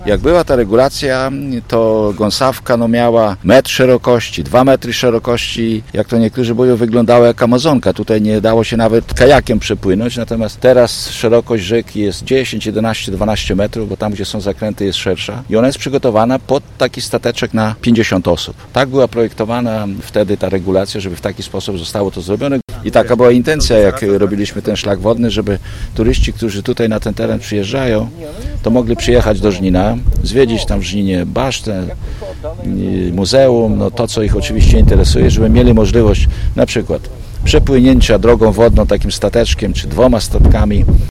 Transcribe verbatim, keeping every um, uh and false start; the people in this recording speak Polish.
Jak była ta regulacja, to Gąsawka no, miała metr szerokości, dwa metry szerokości, jak to niektórzy mówią, wyglądała jak Amazonka. Tutaj nie dało się nawet kajakiem przepłynąć, natomiast teraz szerokość rzeki jest dziesięć, jedenaście, dwanaście metrów, bo tam, gdzie są zakręty, jest szersza i ona jest przygotowana pod taki stateczek na pięćdziesiąt osób. Tak była projektowana wtedy ta regulacja, żeby w taki sposób zostało to zrobione. I taka była intencja, jak robiliśmy ten szlak wodny, żeby turyści, którzy tutaj na ten teren przyjeżdżają, to mogli przyjechać do Żnina, zwiedzić tam w Żninie basztę, muzeum, no to, co ich oczywiście interesuje, żeby mieli możliwość na przykład przepłynięcia drogą wodną takim stateczkiem, czy dwoma statkami